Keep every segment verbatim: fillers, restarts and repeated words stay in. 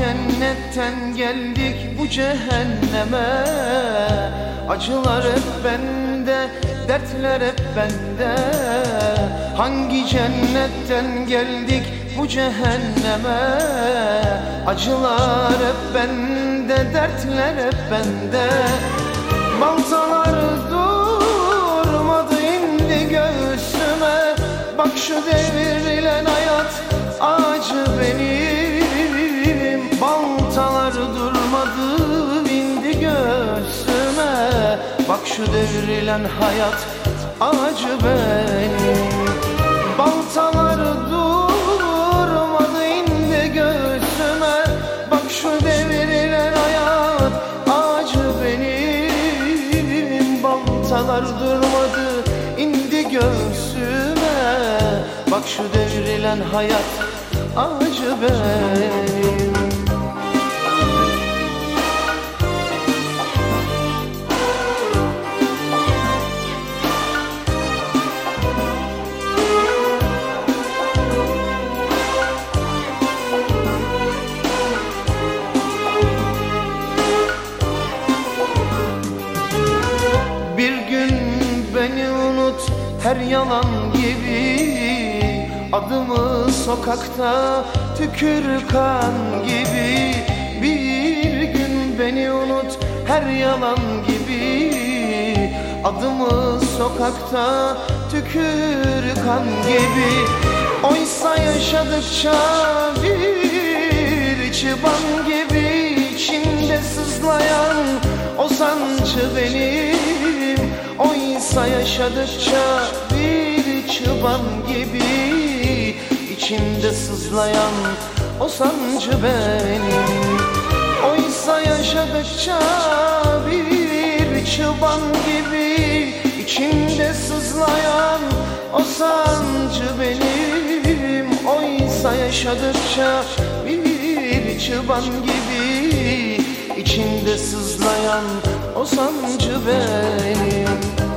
cennetten geldik bu cehenneme? Acılar hep bende, dertler hep bende. Hangi cennetten geldik bu cehenneme? Acılar hep bende, dertler hep bende. Baltalar durmadı indi göğsüme. Bak şu devrilen hayat acı benim. Baltalar durmadı indi göğsüme. Bak şu devrilen hayat acı benim. Baltalar durmadı indi göğsüme. Bak şu devrilen hayat acı benim. Baltalar durmadı indi göğsüme. Bak şu devrilen hayat acı benim. Bir gün beni unut her yalan gibi. Adımı sokakta tükür kan gibi. Bir gün beni unut her yalan gibi. Adımı sokakta tükür kan gibi. Oysa yaşadıkça bir çıban gibi içimde sızlayan o sancı benim. Oysa yaşadıkça bir çıban gibi içimde sızlayan o sancı benim. Oysa yaşadıkça bir çıban gibi içimde sızlayan o sancı benim. Oysa yaşadıkça bir çıban gibi içimde sızlayan o sancı benim.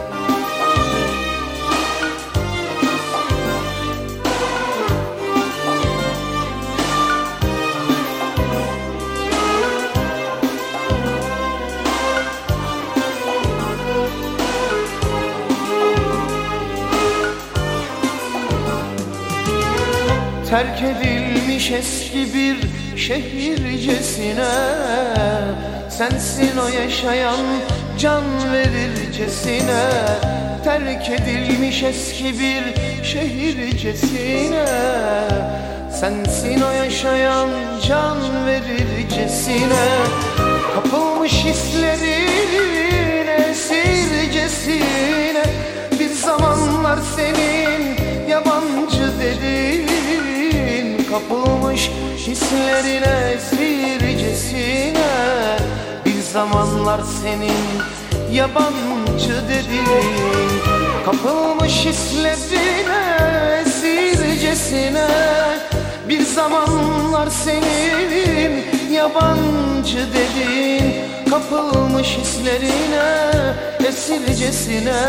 Terk edilmiş eski bir şehircesine. Sensin o yaşayan can verircesine. Terk edilmiş eski bir şehircesine. Sensin o yaşayan can verircesine. Kapılmış hislerin esircesine. Bir zamanlar senin yabancı dedin. Kapılmış hislerine esircesine. Bir zamanlar senin yabancı dedin. Kapılmış hislerine esircesine. Bir zamanlar senin yabancı dedin. Kapılmış hislerine esircesine.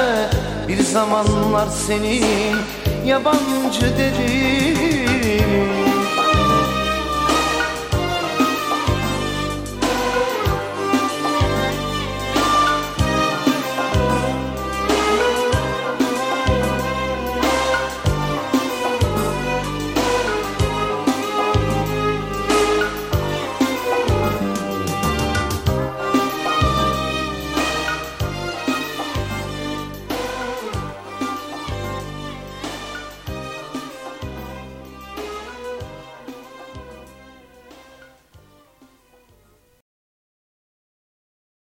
Bir zamanlar senin yabancı dedin.